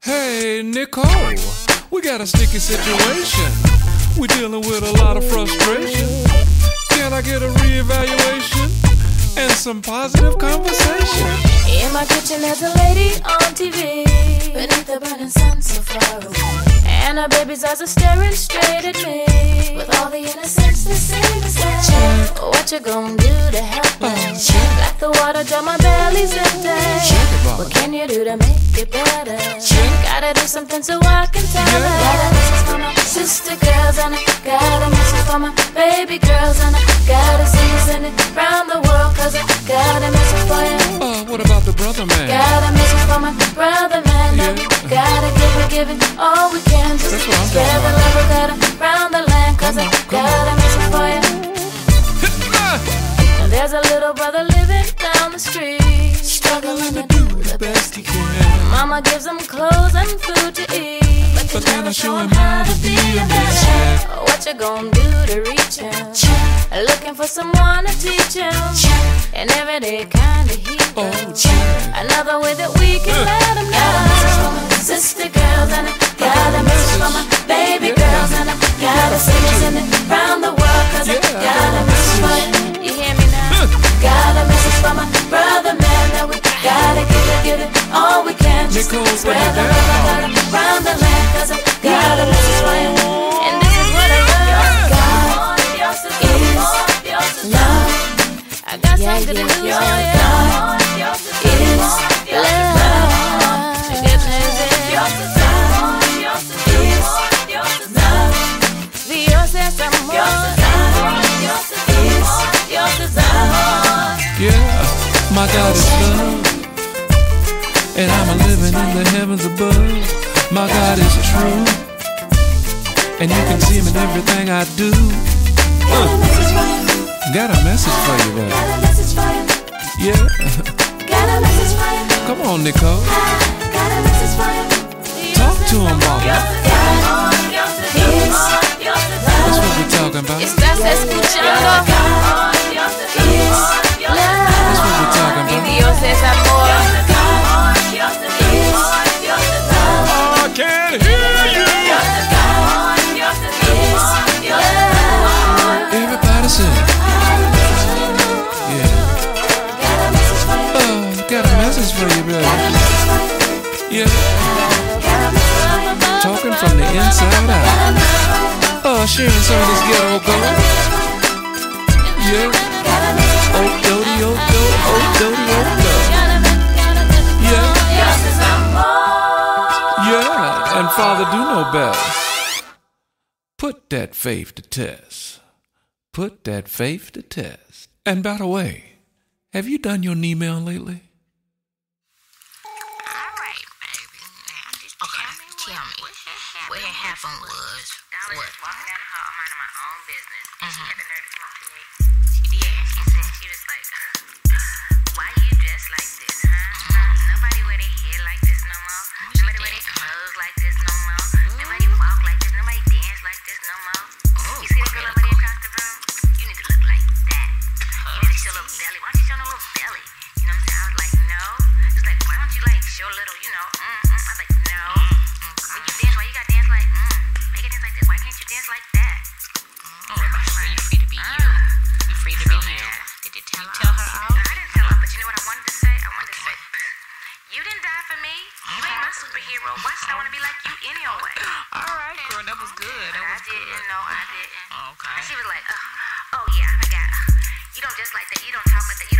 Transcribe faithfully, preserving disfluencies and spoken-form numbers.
Hey, Nicole, we got a sticky situation. We're dealing with a lot of frustration. Can I get a reevaluation and some positive conversation? In my kitchen there's a lady on T V, beneath the burning sun so far away, and her baby's eyes are staring straight at me, with all the innocence the same as that. What you gonna do to help me? Oh, like the water dry my belly's empty. What can you do to make it better? Gotta do something so I can tell her. Got a message for my sister girls, and I got a message for my baby girls, and I gotta see you send it round the world, cause I got a message for you. Uh, what about the brother man? Got a message for my brother man. Yeah. We gotta give it, give it all we can. Just That's what I'm spread the love, we gotta round the land, cause I got a message for you. And there's a little brother living down the street, struggling to do the best he can. Mama gives him clothes and food to eat, but, but then I show him how to be a man. What you gonna do to reach him? Looking for someone to teach him, and every day kinda heat him. Oh, another way that we can uh. let him know. Got a message for my sister girls, and I got a message for my baby girls, and I gotta send it, send it round the world, cause I got a message for you. You hear me now? Got a message for my brother man, that we gotta give it, give it all we can. Just spread the love, I gotta round the land, cause I got a message for you. And this is what I love. God is love. I got yeah, something yeah, to do, yeah, yeah. God is love. The goodness is God is love. Dios es amor. Dios es amor. Yeah, my God is love, and I'm living in the heavens above. My God is true, and you can see him in everything I do. Uh. Got a message for you, baby. Got a message for you. Yeah. Got a message for you. Come on, Nicole. Got a message for you. Talk to him, Bobby. That's what we're talking about. Estás escuchando. That's what we're talking about. Y Dios es amor. I can't hear you. Everybody sing. Yeah. Oh, got a message for you, baby. Yeah. Talking from the inside out. Oh, sharing some of this ghetto gold. Yeah. Oh, dody, oh, do, oh, dody, oh, do. Yeah. Yeah, and Father do know best. Put that faith to test. Put that faith to test. And by the way, have you done your email lately? All right, baby. Now, just okay, tell me. What, what had happened was, I was what? just walking down the hall, minding my own business, and Mm-hmm. she had the nerve to come up to me. She did. She said, she was like, why you dressed like this, huh? Mm-hmm. Nobody wear their hair like this no more. What Nobody wear their clothes like this no more. Mm-hmm. Nobody walk like this. Nobody dance like this no more. Oh, you see that girl over there across the room? You need to look like that. You need to show a little belly. Why don't you show no little belly? You know what I'm saying? I was like, no. It's like, why don't you like show a little, you know, mm, mm. I was like, no. Mm-hmm. When you dance, why you gotta dance like, mm, make it dance like this. Why can't you dance like that? Oh, everybody, you're free to be you. You're free to be you. Did you tell, tell her No, I didn't tell her, but you know what I wanted to say? I wanted to say, you didn't die for me. You ain't my superhero. Why should I want to be like you anyway? All right, girl, that was good. That But I was didn't. good. No, I didn't. Okay. And she was like, oh, oh yeah, I forgot. You don't just like that. You don't talk like that. You